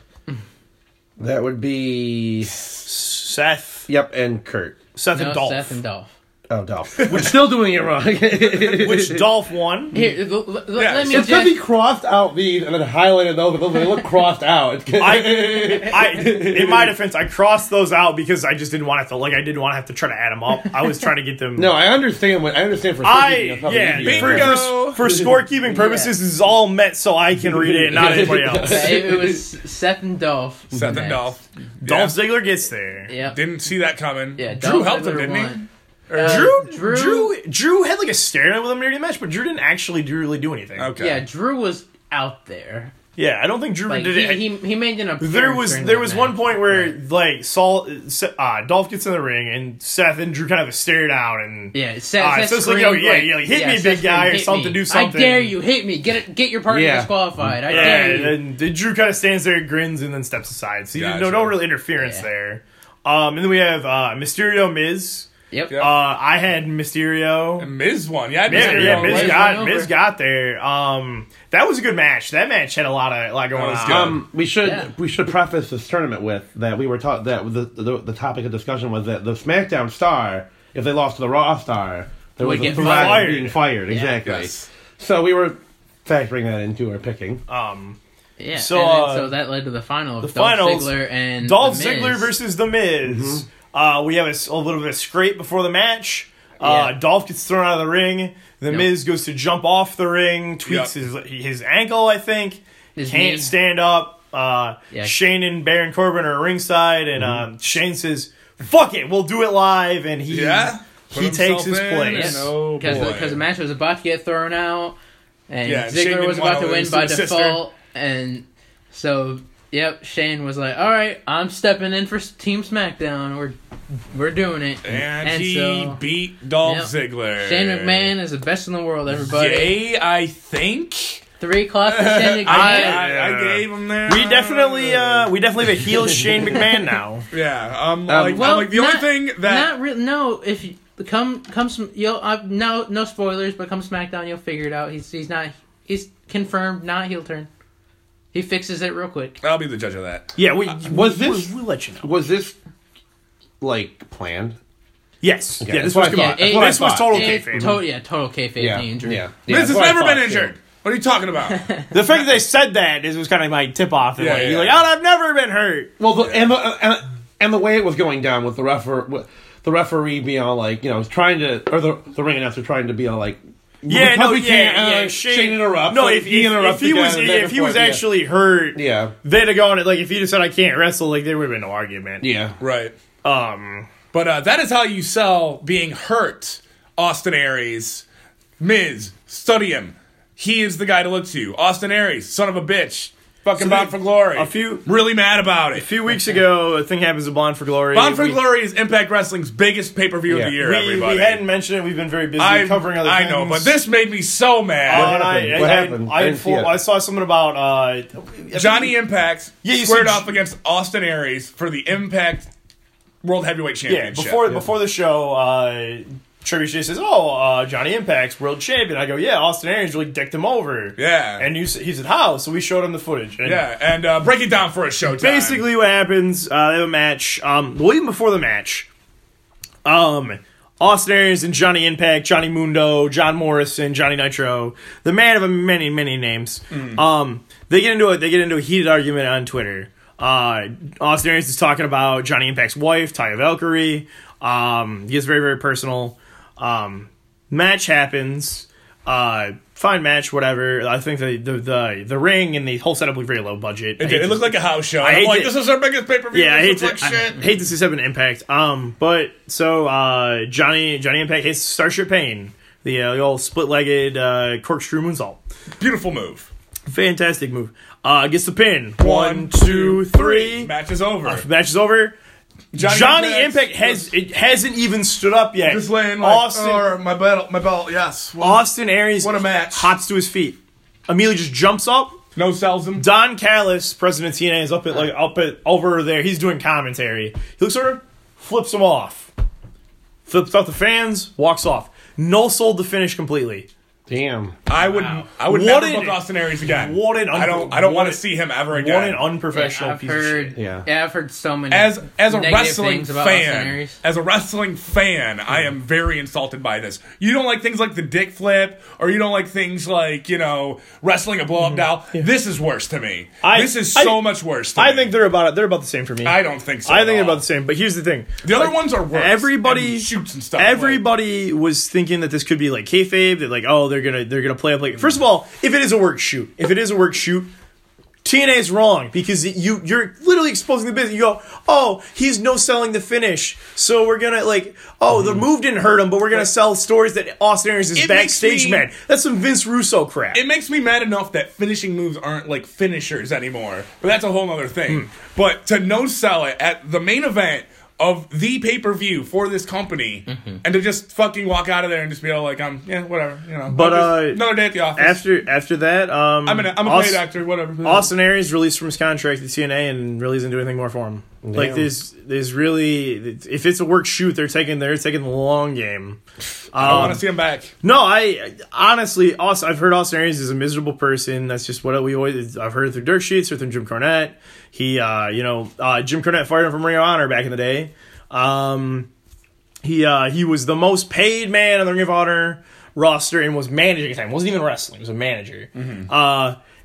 That would be Seth. yep, and Kurt. Seth No, and Dolph. Seth and Dolph. Oh, Dolph. We're still doing it wrong. Which Dolph won. Here, l- l- l- Yeah, let me It's because he just... crossed out these and then highlighted those, but they look crossed out. It's I, I, in my defense, I crossed those out because I just didn't want to have to, like, I didn't want to have to try to add them up. I was trying to get them. no, I understand. What I understand for I, safety, it's probably yeah, easier. for, Bingo. for, for scorekeeping purposes, this is all meant so I can read it and not anybody else. it, it was Seth and Dolph. Seth and next. Dolph. Dolph Yeah. Ziggler gets there. Yep. Didn't see that coming. Yeah, Drew Dolph helped him, Ziggler didn't won. he? Or- Uh, Drew, Drew- Drew, Drew, had like a stare down with him near the match, but Drew didn't actually do, really do anything. okay. Yeah, Drew was out there. Yeah, I don't think Drew Like did he, it. he he made an appearance. there was during there that was match. one point where like Saul, uh, Dolph gets in the ring and Seth and Drew kind of stare down and Yeah, Seth, Uh, Seth so it's like, screamed, oh, yeah, yeah, like, hit yeah, me, Seth big guy, screamed, or "Hit something, me. do something." I dare you, hit me. Get it, get your partner Yeah. disqualified. I yeah, dare you. and then Drew kind of stands there, grins, and then steps aside. So you Gotcha. no no real interference Yeah. there. Um, and then we have uh, Mysterio, Miz. Yep. Yeah. Uh, I had Mysterio. Miz won. Yeah, Yeah, Mysterio yeah, Miz won. Miz got went Miz over. got there. Um, that was a good match. That match had a lot of a lot going That was on. good. Um, we should Yeah. we should preface this tournament with that we were taught that the, the the topic of discussion was that the SmackDown star, if they lost to the Raw star, there Would was a get threat fired. of being fired. Yeah. Exactly. Yes. So we were factoring that into our picking. Um, Yeah, So, and then, uh, so that led to the final of the Dolph finals, Ziggler and Dolph The Miz. Ziggler versus The Miz. Mm-hmm. Uh, we have a, s- a little bit of scrape before the match. Uh, Yeah. Dolph gets thrown out of the ring. The Yep. Miz goes to jump off the ring, tweaks Yep. his his ankle, I think. His Can't knee. stand up. Uh, Yeah. Shane and Baron Corbin are ringside, and Mm-hmm. uh, Shane says, "Fuck it, we'll do it live." And he Yeah. he Put takes himself his in, place. and oh Because boy. the, the match was about to get thrown out, and Yeah, and Shane Ziggler didn't was about to wanna win lose by to his sister. default, and so yep, Shane was like, "All right, I'm stepping in for Team SmackDown. We're we're doing it." And, he so beat Dolph Yep. Ziggler. Shane McMahon is the best in the world. Everybody, Yay, I think. three claps for Shane McMahon. I, Yeah. I, I gave him there. We definitely uh, we definitely have a heel Shane McMahon now. Yeah, um, Um, like, Well, like the not- only thing that not real. No, if you come come some, you'll uh, no no spoilers, but come SmackDown, you'll figure it out. He's he's not he's confirmed not heel turn. He fixes it real quick. I'll be the judge of that. Yeah, we was we'll, this- We'll let you know. Was this like planned? Yes, Okay, yeah, this that's what was I good. thought. Yeah, That's what I this was thought. total It- kayfabe. to- yeah, total kayfabe Yeah, injury. yeah. yeah Miz that's has what I never thought, been too. injured. What are you talking about? The fact that they said that is was kind of my tip off. Yeah, like, yeah. You're like, oh, I've never been hurt. Well, the, and the and, and the way it was going down with the refer, with the referee being all like, you know, trying to, or the the ring announcer trying to be all like, Yeah, because no, we yeah, can't, uh, yeah. Shane, interrupt. No, so if, he if, if interrupted he was again, back if and he was forth, yeah. actually hurt, yeah, they'd have gone like if he just said I can't wrestle, like there would have been no argument. yeah, Right. Um. But uh, that is how you sell being hurt, Austin Aries. Miz, study him. He is the guy to look to. Austin Aries, son of a bitch. Fucking So Bound they- for Glory. a few- Really mad about it. A few weeks ago, a thing happens to Bound for Glory. Bound for we, Glory is Impact Wrestling's biggest pay-per-view Yeah. of the year, We, everybody. we hadn't mentioned it. We've been very busy I, covering other I things. know, but this made me so mad. Uh, and I, happened? I, What I, happened? I, I had didn't see full, it. I saw something about uh, Johnny Impact Yeah, you squared said- off against Austin Aries for the Impact World Heavyweight Yeah, Championship. before before the show, uh, Trebuchet says, "Oh, uh, Johnny Impact's world champion." I go, "Yeah, Austin Aries really dicked him over." Yeah. and you, s- he said, "How?" So we showed him the footage. And Yeah, and uh, break it down for a showtime. basically, what happens? Uh, they have a match. Um, well, even before the match, um, Austin Aries and Johnny Impact, Johnny Mundo, John Morrison, Johnny Nitro, the man of many many names. Um, they get into a they get into a heated argument on Twitter. Uh, Austin Aries is talking about Johnny Impact's wife, Taya Valkyrie. Um, he gets very very personal. Um, match happens. Uh, fine match, whatever. I think the the the, the ring and the whole setup looked very low budget. It, did. It looked like a house show. I And I'm hate like, it. this is our biggest pay-per-view. Yeah, I hate This to looks like I shit. hate to see seven Impact. Um, but so uh, Johnny Johnny Impact hits Starship Pain, the, uh, the old split-legged uh, corkscrew moonsault. Beautiful move. Fantastic move. Uh, gets the pin. One, two, three. Match is over. Match is over. Johnny Johnny, Impact's- Impact has it hasn't even stood up yet. Just laying like, Austin or my belt, my belt, yes. Well, Austin Aries what a match. hops to his feet. Immediately just jumps up. no sells him. Don Callis, president of T N A, is up at like up at over there. He's doing commentary. He looks over, flips him off, flips off the fans, walks off. No sold the finish completely. damn. I would, Wow. I would What never an- book Austin Aries again. what an I don't, I don't want to see him ever again. What an unprofessional I've piece heard, of shit. Yeah. yeah, I've heard so many as as a negative wrestling things about Austin fan, Aries. as a wrestling fan, I am very insulted by this. You don't like things like the dick flip, or you don't like things like, you know, wrestling a blow up doll. This is worse to me. I- this is I- so much worse. To I me. think they're about they're about the same for me. I don't think so. I at think they're all. about the same. But here's the thing: The other ones are worse. everybody and shoots and stuff. like- everybody was thinking that this could be like kayfabe. That like, oh, they're gonna they're gonna play up like. First of all, if it is a work shoot, if it is a work shoot, T N A is wrong because you you're literally exposing the business. You go, oh, he's no selling the finish, so we're gonna like, oh, the move didn't hurt him, but we're gonna sell stories that Austin Aries is It makes backstage me- man. That's some Vince Russo crap. It makes me mad enough that finishing moves aren't like finishers anymore. But that's a whole other thing. Hmm. But to no sell it at the main event of the pay per view for this company, Mm-hmm. and to just fucking walk out of there and just be all like, I'm yeah, whatever, you know. But, I'll just- uh, another day at the office. after after that, um, I'm, an, I'm a Aus- great actor, whatever. Austin Aries released from his contract at T N A and really isn't doing anything more for him. Like Damn. there's there's really if it's a work shoot, they're taking they're taking the long game. I don't Um, want to see him back. No, I honestly, Austin, I've heard Austin Aries is a miserable person. That's just what we always. I've heard it through Dirt Sheets or through Jim Cornette. He, uh, you know, uh, Jim Cornette fired him from Ring of Honor back in the day. Um, he uh, he was the most paid man on the Ring of Honor roster and was managing at the time. Wasn't even wrestling. He was a manager. Uh,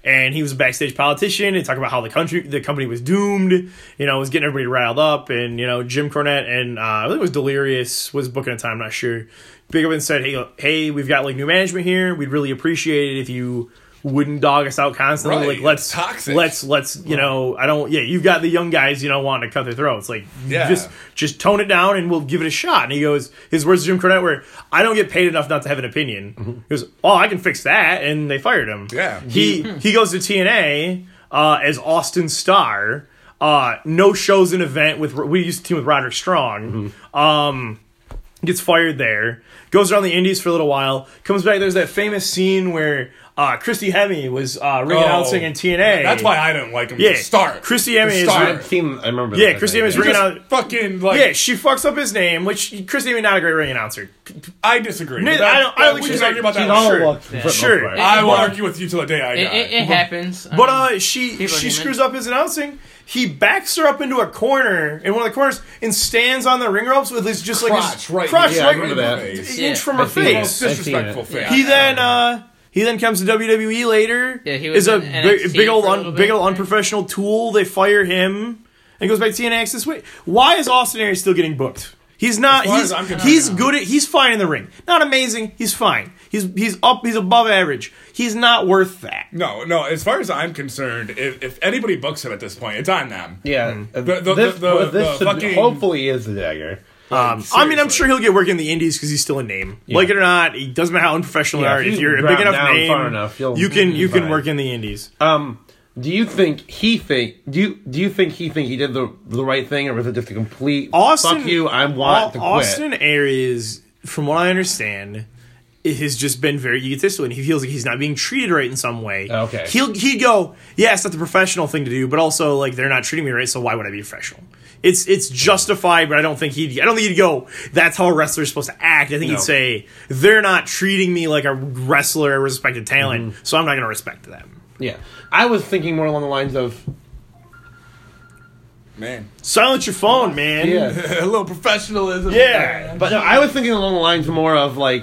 and he was a backstage politician and talked about how the country, the company was doomed, you know, was getting everybody riled up, and, you know, Jim Cornette and, uh, I think it was Delirious was booking a time, I'm not sure, big up and said, hey, hey, we've got, like, new management here, we'd really appreciate it if you wouldn't dog us out constantly. Right. Like, let's, Toxic. let's, let's, you know, I don't, yeah, you've got the young guys, you know, wanting to cut their throats. Like, Yeah. just, just tone it down and we'll give it a shot. And he goes, his words to Jim Cornette were, I don't get paid enough not to have an opinion. Mm-hmm. He goes, oh, I can fix that. And they fired him. Yeah. He, he goes to T N A, uh, as Austin Starr, uh, no shows an event with, we used to team with Roderick Strong, um, gets fired there, goes around the Indies for a little while, comes back, there's that famous scene where, Uh, Christy Hemme was uh, ring Oh, announcing in T N A. That's why I didn't like him. Yeah, to start. Christy Hemme To is start. I've seen. I remember. Yeah, that, Christy I Hemme is think. ringing Just out. fucking like. Yeah, she fucks up his name, which Christy Hemme not a great ring announcer. I disagree. Neither- But I don't- I don't we think can she's argue like- about that. She's all sure. luck for the most Sure. part. I will But- argue with you till the day I It, die. it, it happens. But uh, she People are she human. screws up his announcing. He backs her up into a corner in one of the corners and stands on the ring ropes with his just like Crotch his right- crotch yeah, I right remember an that. inch Yeah. from her I've seen face. it. Disrespectful I've seen it. fan. He then uh he then comes to W W E later. Yeah, he was is a in big, N X T big old for a un, little big bit, old right? unprofessional tool. They fire him and he goes back to T N A this way. Why is Austin Aries still getting booked? He's not. As far He's as I'm concerned, he's no. good at. He's fine in the ring. Not amazing. He's fine. He's he's up. He's above average. He's not worth that. No, no. As far as I'm concerned, if, if anybody books him at this point, it's on them. Yeah, The- the- this, the- the- this the should, fucking- hopefully is the dagger. Um, Like, I mean, I'm seriously. sure he'll get work in the Indies because he's still a name. Like it or not, it doesn't matter how unprofessional Yeah, you are. if If you you're a drop big enough down name, far enough, you'll you can be you can fine. work in the Indies. Um, do you think he think do you do you think he think he did the the right thing, or was it just a complete Austin, fuck you? I want to quit. Austin Aries, from what I understand, it has just been very egotistical, and he feels like he's not being treated right in some way. Okay. he'll he'd go, yeah, it's not the professional thing to do, but also like they're not treating me right, so why would I be professional? It's it's justified, but I don't think he'd I don't think he'd go, that's how a wrestler's supposed to act. I think No. he'd say, they're not treating me like a wrestler, a respected talent, Mm-hmm. so I'm not going to respect them. Yeah, I was thinking more along the lines of Man, Silence your phone, man. yeah, a little professionalism. Yeah. but no, I was thinking along the lines more of like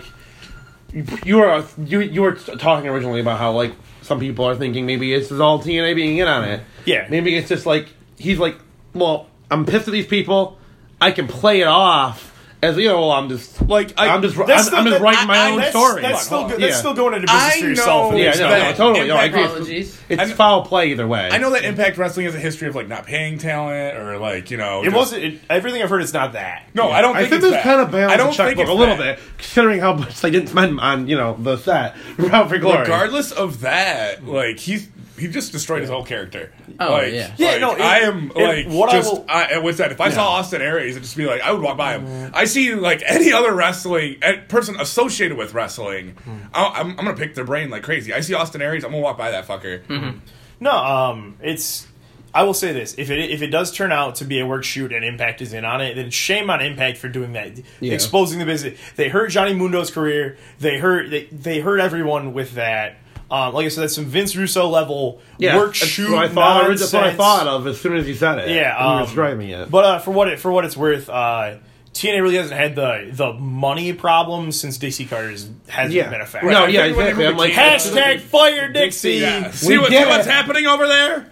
you were you you were talking originally about how like some people are thinking maybe this is all T N A being in on it. Yeah. Maybe it's just like he's like, well, I'm pissed at these people. I can play it off as you know. Well, I'm just Like, I- I'm just That's I'm, still- I'm just that- writing my I- own That's, story. that's still Hold on. good. That's Yeah. still going into business I for yourself. know Yeah, that no, no, totally. No, I agree. Apologies. It's, I it's know- foul play either way. I know that Impact Wrestling has a history of like not paying talent or like you know. It just- wasn't. It, everything I've heard, it's not that. No, I don't. I Think, think it's this that. kind of I balanced don't the checkbook think a it's little that. bit, considering how much they didn't spend on you know the set. Route for Glory. Regardless of that, like he's he just destroyed his whole character. Oh, like, yeah. Yeah, like, no, it- I am it- like what I just. will- I, what's that? If I saw Austin Aries, I'd just be like, I would walk by him. I see like any other wrestling eh, person associated with wrestling, I'll, I'm, I'm gonna pick their brain like crazy. I see Austin Aries, I'm gonna walk by that fucker. No, um, it's. I will say this: if it if it does turn out to be a work shoot and Impact is in on it, then shame on Impact for doing that, Yeah. exposing the business. They hurt Johnny Mundo's career. They hurt they they hurt everyone with that. Um, like I said, that's some Vince Russo level Yeah, work that's shoot what I thought. nonsense. That's what I thought of as soon as you said it. Yeah, you were um, describing it. But uh, for what it for what it's worth, uh, T N A really hasn't had the the money problem since Dixie Carter's hasn't yeah, been a factor. no, I yeah, think when exactly. you I'm like Hashtag fire Dixie. Yeah. We See, what, get see what's it. happening over there?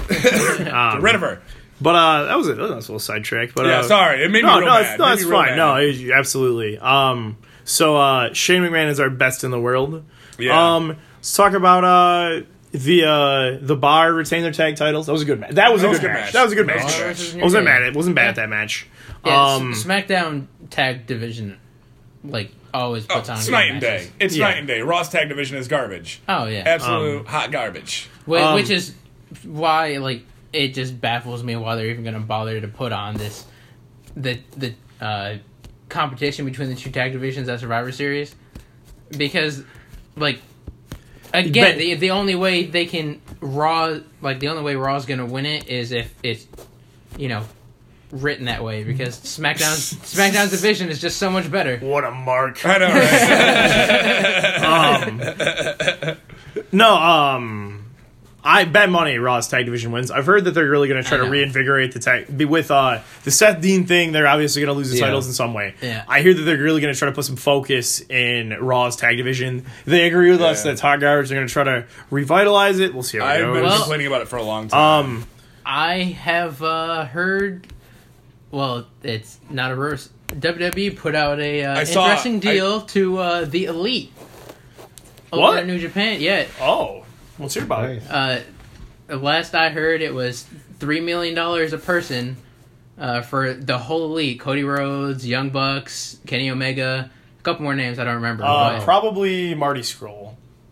Um, Get rid of her. But uh, that was it. That was a little sidetrack. But Yeah, uh, sorry, it made me no, real no, mad. it's, no, Made it's me real fine. mad. No, it, absolutely. Um, so uh, Shane McMahon is our best in the world. Yeah. Um, let's talk about uh the uh the Bar retain their tag titles. That was a good match. That was a good, match. That was a good match. That Bar was versus I New wasn't Day. mad. It wasn't bad at that match. Yeah, um, S- SmackDown tag division, like always Oh, puts on. it's good night and matches. day. It's Yeah. night and day. Raw's tag division is garbage. Oh yeah, Absolute hot garbage. Wh- um, which is why like it just baffles me why they're even going to bother to put on this the the uh, competition between the two tag divisions at Survivor Series, because like again But- the the only way they can Raw like the only way Raw's going to win it is if it's you know written that way, because SmackDown's SmackDown's division is just so much better. what a mark. I know, right? Um, no, um, I bet money Raw's tag division wins. I've heard that they're really going to try I to know. reinvigorate the tag be- with uh, the Seth Dean thing. They're obviously going to lose the Yeah. titles in some way. Yeah. I hear that they're really going to try to put some focus in Raw's tag division. If they agree with us Yeah. that Todd Garbage are going to try to revitalize it. We'll see how it I've been goes. Well- complaining about it for a long time. um, I have uh, heard. Well, it's not a verse. W W E put out a uh, I saw- interesting deal to uh, the Elite over What? in New Japan. Yeah, oh, let's hear about it. Nice. uh, last I heard, it was three million dollars a person uh, for the whole Elite: Cody Rhodes, Young Bucks, Kenny Omega, a couple more names I don't remember. Uh, but probably Marty Scurll.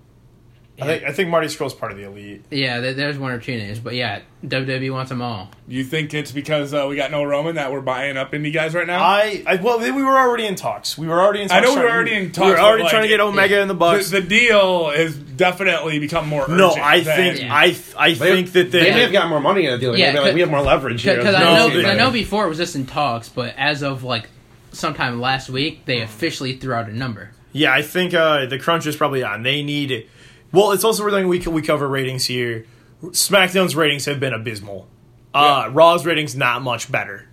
I Yeah. think I think Marty Scroll's part of the Elite. yeah, there- there's one or two names, but yeah, W W E wants them all. You think it's because uh, we got no Roman that we're buying up indie guys right now? I, I well, we were already in talks. We were already in talks. I know we were trying- already in We talks, were but, already like, trying to get Omega in the Bucks. the, the deal has definitely become more urgent. no, I than- think Yeah. I I think that they, They may have got more money in the deal. Yeah, Maybe, like, cause- we have more leverage here. Because I No, know, they- 'cause I know before it was just in talks, but as of like sometime last week, they officially threw out a number. yeah, I think uh, the crunch is probably on. They need. Well, it's also something we we cover ratings here. SmackDown's ratings have been abysmal. Uh, Raw's ratings not much better.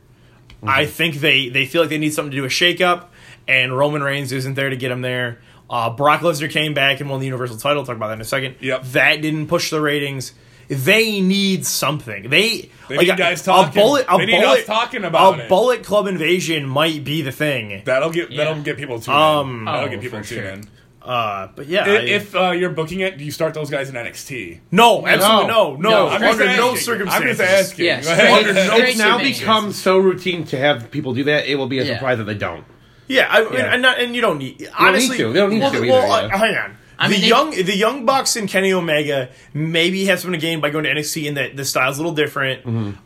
I think they, they feel like they need something to do a shakeup, and Roman Reigns isn't there to get them there. Uh, Brock Lesnar came back and won the Universal title. I'll talk about that in a second. Yep. That didn't push the ratings. They need something. They, They like need a, guys a talking. bullet. A They need bullet, us talking about a it. Bullet Club invasion might be the thing. That'll get Yeah. that'll get people to tune Um, in. That'll Oh, get people for to tune sure. in. Uh, but yeah, I- I- If uh, you're booking it, do you start those guys in N X T? no, absolutely no, no, No, I'm just under no asking. circumstances. I'm just asking. Yeah, Go straight- ahead. Under no, straight it's now to become so routine to have people do that. It will be a Yeah. surprise that they don't. Yeah, I mean, Yeah. and, not, and you don't need don't honestly. need to. They don't need well, to well, either, uh, yeah. hang on. I the mean, they- young, the young Bucks and Kenny Omega maybe have something to gain by going to N X T in that the style's a little different.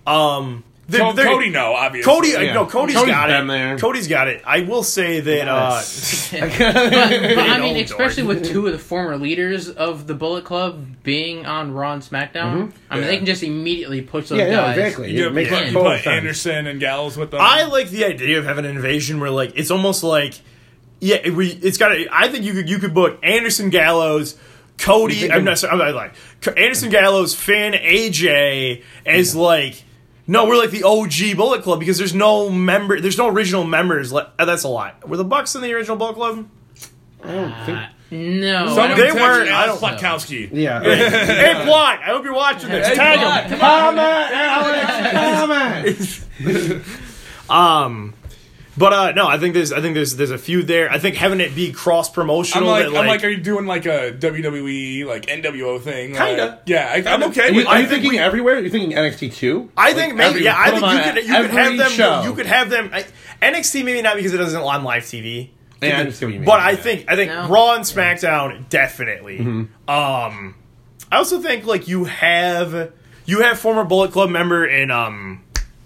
Um, they're- Co- they're- Cody, no, obviously. Cody, uh, Yeah. no, Cody's, Cody's got been it. there. Cody's got it. I will say that. Uh, but, but I mean, don't, especially George. with two of the former leaders of the Bullet Club being on Raw and SmackDown, I mean, Yeah. they can just immediately push those Yeah, no, guys. exactly. You, It makes put, yeah. you total put sense. Anderson and Gallows with them. I like the idea of having an invasion where like it's almost like yeah it, we it's got to I think you could you could book Anderson Gallows, Cody. think- I'm not sorry, I'm not like Anderson Gallows, Finn, A J as like no we're like the O G Bullet Club because there's no member there's no original members. Like, uh, that's a lot. Were the Bucks in the original Bullet Club? I don't think. Uh, no, Some I They don't- weren't- I I don't. don't- Plutkowski. Yeah. Hey Plot, I hope you're watching this. Hey, Tag Plot, him. Come on, Alex. Come on. Um, but uh, no, I think there's I think there's there's a few there. I think having it be cross I'm promotional. like, that, I'm like like, are you doing like a W W E like N W O thing? Kinda. Like, yeah, I, I'm okay Are with you, are you that. thinking everywhere? Are you thinking N X T too? I think maybe every- yeah. I put think them you on could you could have every them. show. You could have them. I, N X T maybe not because it doesn't on live T V. Yeah, I understand what you mean. But I Yeah. think I think No. Raw and SmackDown definitely. Mm-hmm. Um, I also think like you have you have former Bullet Club member in um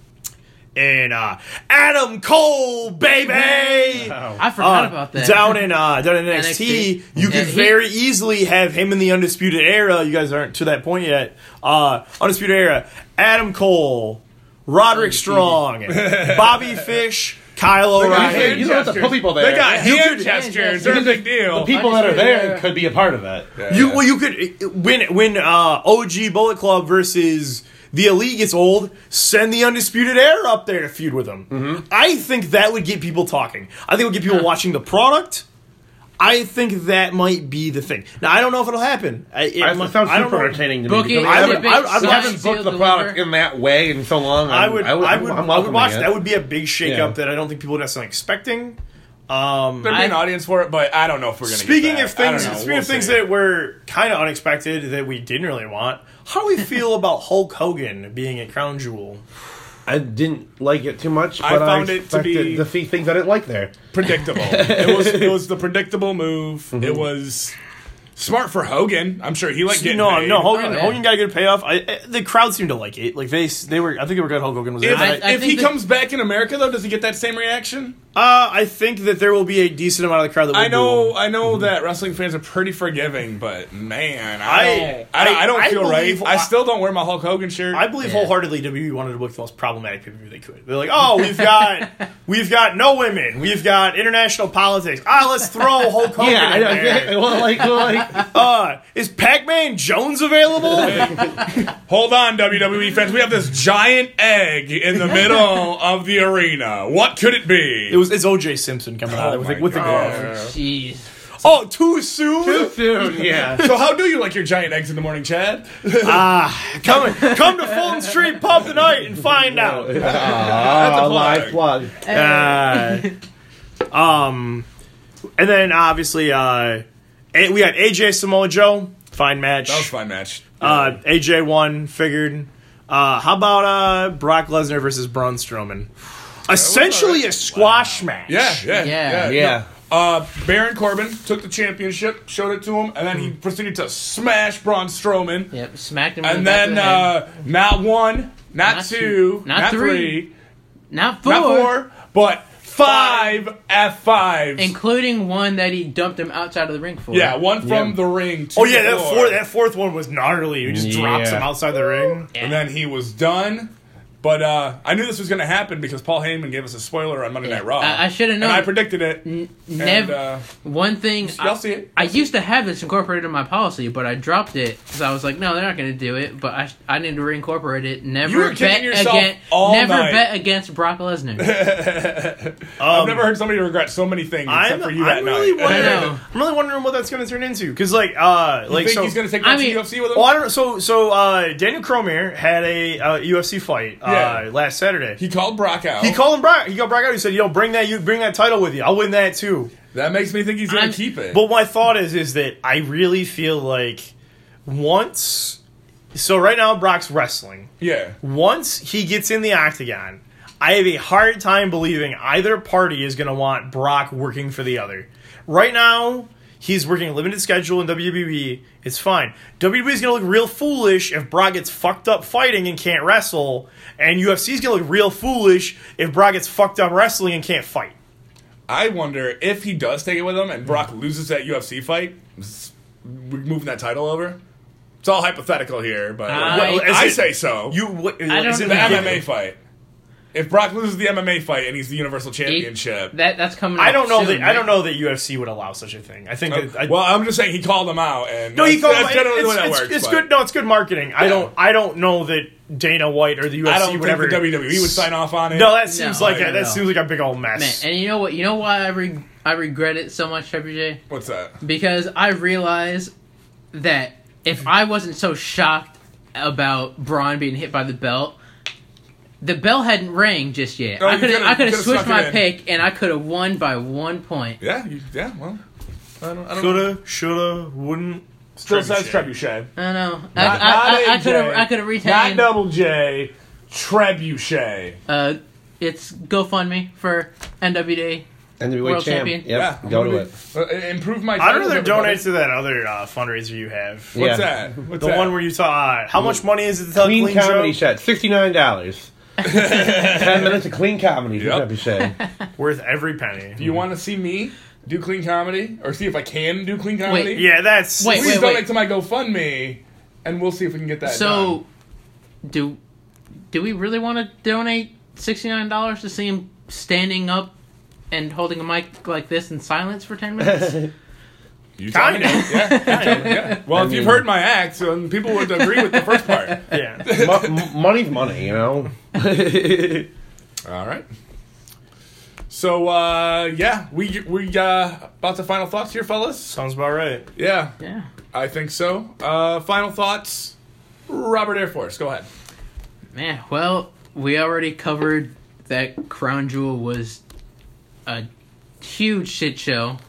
in uh Adam Cole baby. I forgot Uh, about that. Down in uh, down in N X T, N X T. you could Yeah, he- very easily have him in the Undisputed Era. You guys aren't to that point yet. Uh, Undisputed Era: Adam Cole, Roderick Strong, Bobby Fish, Kyle You O'Reilly. don't have to put people there. They got You hand could- gestures. You They're a can big just- deal. The people that are there Undisputed could be a part of that. You well, you could when when uh, O G Bullet Club versus the Elite gets old. Send the Undisputed Era up there to feud with them. Mm-hmm. I think that would get people talking. I think it would get people watching the product. I think that might be the thing. Now I don't know if it'll happen. I, it, It might- sounds I don't super know. entertaining to Book me. it, because I we would- haven't- I would- I would we have haven't it booked the sealed product deliver. in that way in so long. I I'm- would, I would, I would, I'm I would welcoming watch. it. That would be a big shakeup Yeah. that I don't think people are necessarily expecting. Um, There'd be an I- audience for it, but I don't know if we're gonna. speaking get of that. I things, don't know. speaking We'll of things see. that were kind of unexpected that we didn't really want, how do we feel about Hulk Hogan being at Crown Jewel? I didn't like it too much, I but I, found it to expected be- to see things I didn't like there. predictable. it was it was the predictable move. Mm-hmm. It was smart for Hogan. I'm sure he liked getting No, paid. no, Hogan, Oh, yeah. Hogan got a good payoff. I, I, the crowd seemed to like it. Like they, they were. I think they were good. Hulk Hogan was there. If, but I, I if he think that- comes back in America, though, does he get that same reaction? uh, I think that there will be a decent amount of the crowd that will I know, boo him. I know Mm-hmm. that wrestling fans are pretty forgiving, but man, I I- don't, I, don't, I, don't I feel believe- right. I still don't wear my Hulk Hogan shirt. I believe Yeah. wholeheartedly W W E wanted to book the most problematic pay per view they could. They're like, oh, we've got, we've got no women, we've got international politics. Ah, let's throw Hulk Hogan Yeah, I in know. there. Well, like, well, like uh, is Pac-Man Jones available? Hold on, W W E fans. We have this giant egg in the middle of the arena. What could it be? It was it's O J Simpson coming out Oh with, my the, with the God. glove. Jeez. Oh, too soon? Too soon, yeah. So how do you like your giant eggs in the morning, Chad? Ah, come come to Fulton Street Pub tonight and find out. Ah, a live plug. plug. Uh, um, and then obviously, uh, A- we got A J Samoa Joe, fine match. That was a fun match. Uh, A J won, figured. Uh, how about uh, Brock Lesnar versus Braun Strowman? Essentially a squash match. Yeah, yeah, Yeah. yeah. Yeah. No. Uh, Baron Corbin took the championship, showed it to him, and then he proceeded to smash Braun Strowman. Yep, smacked him in And the back of then the head. uh, not one, not, Not two, two, not, not three, three, not four, not four, but five F fives. including one that he dumped him outside of the ring for. Yeah, one from Yeah. the ring to Oh yeah, the that floor. fourth that fourth one was gnarly. He just drops Yeah. him outside the ring. And then he was done. But uh, I knew this was going to happen because Paul Heyman gave us a spoiler on Monday Yeah. Night Raw. I- I shoulda known. And I predicted it. Never. uh, One thing. Y'all I, see it. I used to have this incorporated in my policy, but I dropped it because I was like, no, they're not going to do it. But I, I need to reincorporate it. Never You were kicking bet yourself against. all Never night. bet against Brock Lesnar. I've never heard somebody regret so many things except I'm, for you that I'm really night. wondering. I know. I'm really wondering what that's going to turn into. Because like, uh, You like think so. he's going to take I that mean- to U F C with him? well, I don't know. So, so uh, Daniel Cormier had a uh, U F C fight uh, Yeah. last Saturday. He called Brock out. He called him Brock. He called Brock out. He said, "Yo, bring that. You bring that title with you. I'll win that too." That makes me think he's going I'm- to keep it. But my thought is, is that I really feel like once. So right now, Brock's wrestling. yeah. Once he gets in the octagon, I have a hard time believing either party is going to want Brock working for the other. Right now, he's working a limited schedule in W W E. It's fine. W W E is going to look real foolish if Brock gets fucked up fighting and can't wrestle, and U F C is going to look real foolish if Brock gets fucked up wrestling and can't fight. I wonder if he does take it with him and Brock loses that U F C fight, s- we're moving that title over. It's all hypothetical here, but I- Well, is I it- say so. You, what, I don't is it the know. M M A fight. If Brock loses the M M A fight and he's the Universal Championship, That that's coming. I up don't know soon, that I don't right? know that U F C would allow such a thing. I think that I, well, I'm just saying he called him out, and no, he that's, called that's generally it's, the way that it's, works. it's but good. No, it's good marketing. I Yeah. don't. I don't know that Dana White or the U F C I don't would think ever. the W W E would sign off on it. No, that seems No, like no, a, that no. seems like a big old Man, mess. and you know what? You know why I re- I regret it so much, Triple J? What's that? Because I realized that if I wasn't so shocked about Braun being hit by the belt, the bell hadn't rang just yet. Oh, I you could have could've- I could have could've switched snuck my it in. pick and I could have won by one point. Yeah, you, yeah. Well, I don't. I don't Coulda, shoulda, wouldn't. Still says Trebuchet. Trebuchet. I don't know. Not- I, not I, I, I A J, could have I could have Not retained. Double J. Trebuchet. Uh, it's GoFundMe for N W A. And the World champ. champion. Yep, Yeah, I'm go gonna to be- it. Uh, improve my. I'd titles, rather everybody. donate to that other uh, fundraiser you have. What's Yeah. that? What's The that? one where you saw uh, how much money is it to tell Clean, a clean comedy show? set, sixty-nine dollars. Ten minutes of clean comedy. Yep. Yep. Worth every penny. Do you want to see me do clean comedy, or see if I can do clean comedy? Yeah, that's Wait, Please wait, donate wait. to my GoFundMe, and we'll see if we can get that done. So, do do we really want to donate sixty nine dollars to see him standing up and holding a mic like this in silence for ten minutes? You tell me. Kinda. Yeah, you tell me, yeah. Well, if you've heard my act, then people would agree with the first part. yeah. Mo- m- money's money, you know. All right. So, uh, yeah, we we uh, about to final thoughts here, fellas. Sounds about right. Yeah, Yeah. I think so. Uh, final thoughts. Robert Air Force, go ahead. Man, well, we already covered that Crown Jewel was a huge shit show.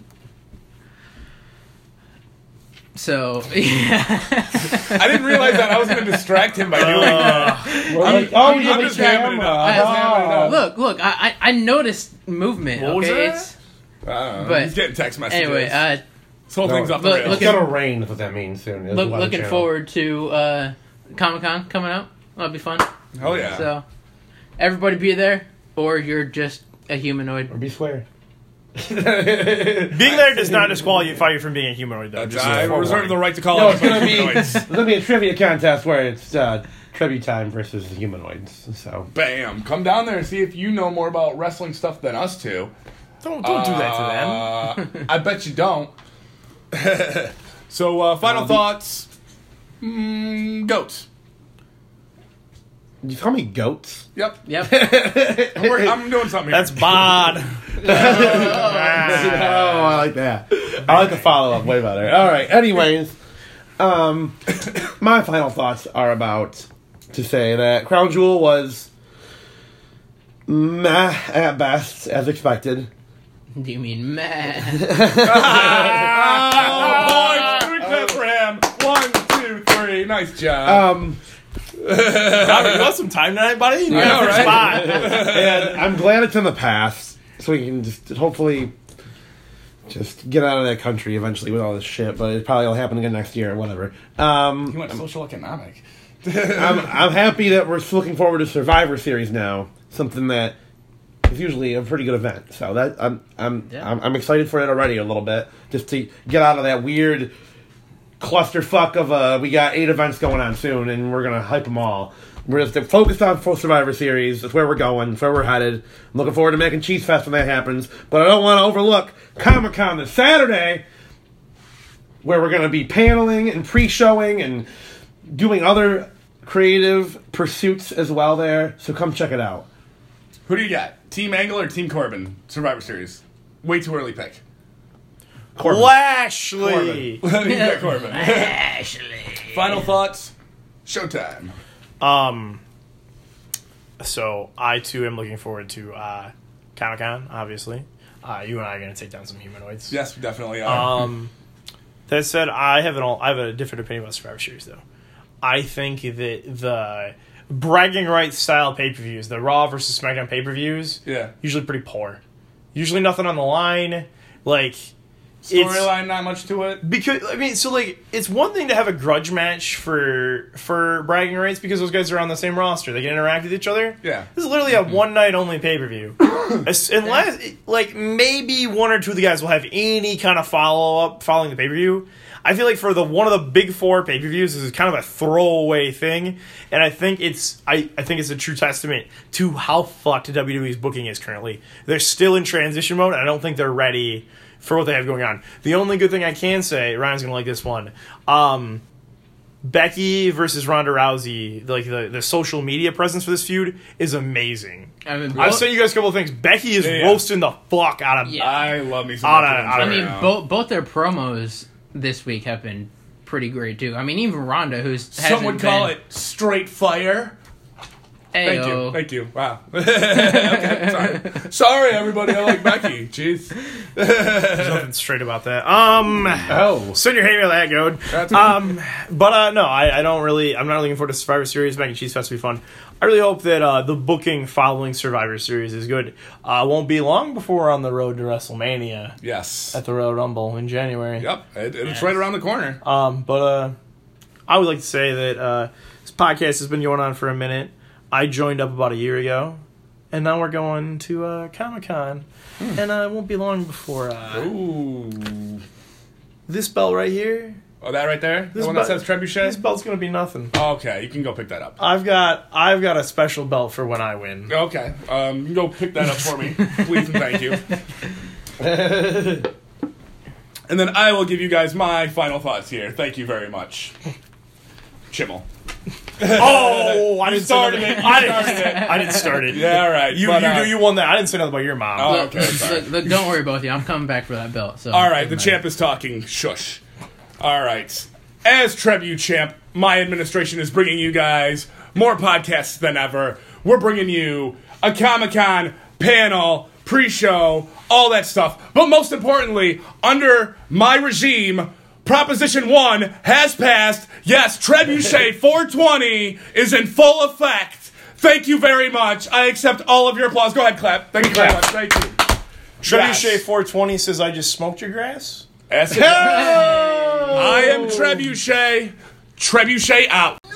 So, yeah. I didn't realize that I was going to distract him by doing that. We're I'm- like, oh, I'm- you're I'm the just hamming it camera. up. I'm just hamming it up. look, look, I, I I noticed movement. What was okay, that? it's Uh, But- he's getting text messages. anyway. Uh, this whole thing's No, off the look- rails. It's gonna rain. Is what that means soon. There's look, Weather looking Channel. forward to uh, Comic Con coming up. That'll be fun. Oh yeah. So, everybody be there, or you're just a humanoid. Or be swear. Being there does not disqualify you from being a humanoid, though. That's- Just I a forewarning. reserve the right to call No, it it's gonna be humanoids. there's gonna be a trivia contest where it's uh, trivia time versus humanoids. So Bam! Come down there and see if you know more about wrestling stuff than us two. Don't don't do that to them. Uh, I bet you don't. So, uh, final Uh, the- thoughts. Mm, goat. You call me goats? Yep. Yep. I'm, work- I'm doing something here. That's bod. Oh, I like that. I like the follow up way better. All right. Anyways, um, my final thoughts are about to say that Crown Jewel was meh at best, as expected. Do you mean meh? Oh, points. Three clap for him. One, two, three. Nice job. Um, Robert, you want some time tonight, buddy? You I know, got a right? spot. and I'm glad it's in the past, so we can just hopefully just get out of that country eventually with all this shit. But it probably will happen again next year or whatever. Um, he went social economic. I'm I'm happy that we're looking forward to Survivor Series now. Something that is usually a pretty good event. So that I'm I'm Yeah. I'm, I'm excited for it already a little bit, just to get out of that weird clusterfuck of uh we got eight events going on soon and we're gonna hype them all. We're just focused on full Survivor Series. That's where we're going. That's where we're headed. I'm looking forward to Mac and Cheese Fest when that happens. But I don't want to overlook Comic Con this Saturday, where we're going to be paneling and pre-showing and doing other creative pursuits as well there. So come check it out. Who do you got? Team Angle or Team Corbin? Survivor Series. Way too early pick. Corbin. Lashley. you got Corbin. Ashley. Final thoughts. Showtime. Um. So I too am looking forward to uh, Comic Con. Obviously, uh, you and I are going to take down some humanoids. Yes, we definitely are. Um. That said, I have an all, I have a different opinion about Survivor Series though. I think that the bragging rights style pay per views, the Raw versus SmackDown pay per views, Yeah. usually pretty poor. Usually nothing on the line. Like it's- Storyline, not much to it. Because I mean, so like, it's one thing to have a grudge match for for bragging rights because those guys are on the same roster; they can interact with each other. Yeah. This is literally a one night only pay per view. Unless, like, maybe one or two of the guys will have any kind of follow up following the pay per view. I feel like for the one of the big four pay per views, this is kind of a throwaway thing, and I think it's I, I think it's a true testament to how fucked W W E's booking is currently. They're still in transition mode, and I don't think they're ready for what they have going on. The only good thing I can say, Ryan's gonna like this one. Um, Becky versus Ronda Rousey, like the, the social media presence for this feud is amazing. I mean, I've bo- sent you guys a couple of things. Becky is Yeah, yeah. roasting the fuck out of. Yeah. I love me some Outta- Becky Lynch outta- I right mean, now. both both their promos this week have been pretty great too. I mean, even Ronda, who's Some would call been, it straight fire. Thank you. Ayo. Thank you. Wow. Okay, sorry. Sorry, everybody. I like Becky. Jeez. There's nothing straight about that. Um, Oh. send your hate mail that, Goad. That's Um, but uh, no, I, I don't really. I'm not looking forward to Survivor Series. Mac and Cheese Fest will be fun. I really hope that uh, the booking following Survivor Series is good. Uh, won't be long before we're on the road to WrestleMania Yes. at the Royal Rumble in January. Yep. It, it's right around the corner. Um, but uh, I would like to say that uh, this podcast has been going on for a minute. I joined up about a year ago, and now we're going to uh, Comic Con, and uh, it won't be long before uh, Ooh. this belt right here. Oh, that right there? This the one that belt- says This Trebuchet? belt's gonna be nothing. Oh, okay, you can go pick that up. I've got I've got a special belt for when I win. Okay, um, you can go pick that up for me, please and thank you. And then I will give you guys my final thoughts here. Thank you very much. Chimmel. Oh, I You didn't started say it. nothing. You I didn't, started it. I didn't start it. Yeah, all right. You but, you uh, do you won that. I didn't say nothing about your mom. Oh, Look, okay, sorry. look, look, don't worry, both of you. I'm coming back for that belt. So All right, the doesn't champ is talking. Shush. All right. As Tribute Champ, my administration is bringing you guys more podcasts than ever. We're bringing you a Comic-Con panel, pre-show, all that stuff. But most importantly, under my regime, Proposition one has passed. Yes, Trebuchet four twenty is in full effect. Thank you very much. I accept all of your applause. Go ahead, clap. Thank you very much. Thank you. Trebuchet Yes. four twenty says I just smoked your grass. Yes, it does. I am Trebuchet. Trebuchet out.